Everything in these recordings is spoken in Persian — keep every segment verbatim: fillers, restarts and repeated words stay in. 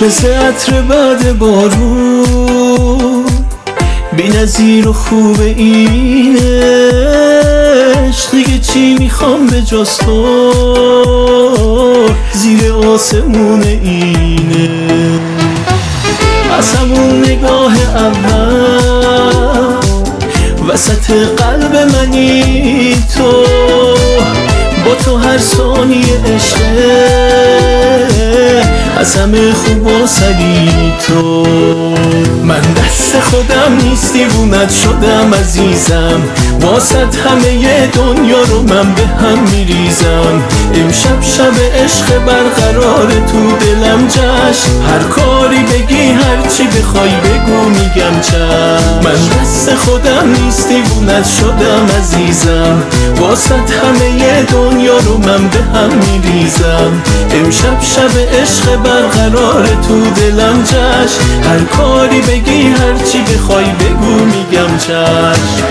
مثل عطر بعد بارون، بی نظیر و خوب این عشق. دیگه چی میخوام به جز تو زیر آسمون اینه. از همون نگاه اول وسط قلب منی تو، با تو هر ثانیه عشقه، از همه خوب و سری تو. من دست خودم نیست دیوونت شدم عزیزم، واسط همه دنیا رو من به هم میریزم. امشب شب عشق برقرار تو دلم جشن، هر کاری بگی هرچی بخوای بگو میگم چشم. من دست خودم نیست دیوونت شدم عزیزم، واسط همه دنیا رو من به هم میریزم. امشب شب عشق برقرار تو دلم جشن، هر کاری بگی هرچی بخوای بگو میگم چشم.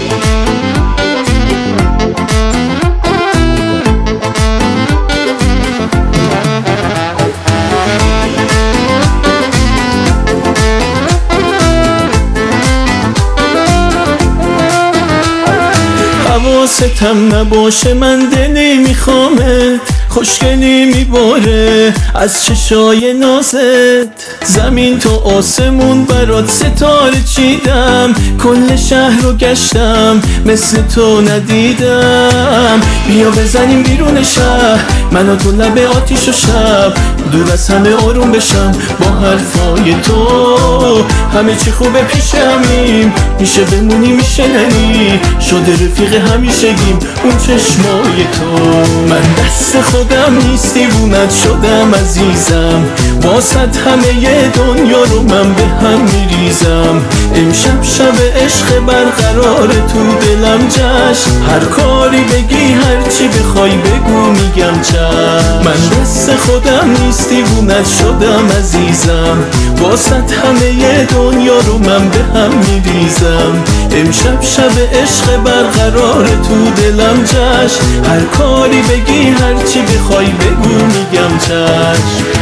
حواستم نباشه من دلی میخوامت، خوشگلی میباره از چشای نازت. زمین تو آسمون برات ستاره چیدم، کل شهر رو گشتم مثل تو ندیدم. بیا بزنیم بیرون شهر، من و تو لب آتیش و شب، دور از همه آروم بشم با حرفای تو. همه چی خوبه پیش همیم، میشه بمونی میشه نری، شده رفیق همیشگیم اون چشمای تو. من دست خودم نیست دیوونت شدم عزیزم، واسط همه دنیا رو من به هم میریزم. امشب شب عشق برقرار تو دلم جشن، هر کاری بگی هرچی بخوای بگو میگم چشم. من دست خودم نیست دیوونت شدم عزیزم، واسط همه دنیا رو من به هم میریزم. امشب شب عشق برقرار تو دلم جشن، هر کاری بگی هرچی بخوای بگو میگم چشم.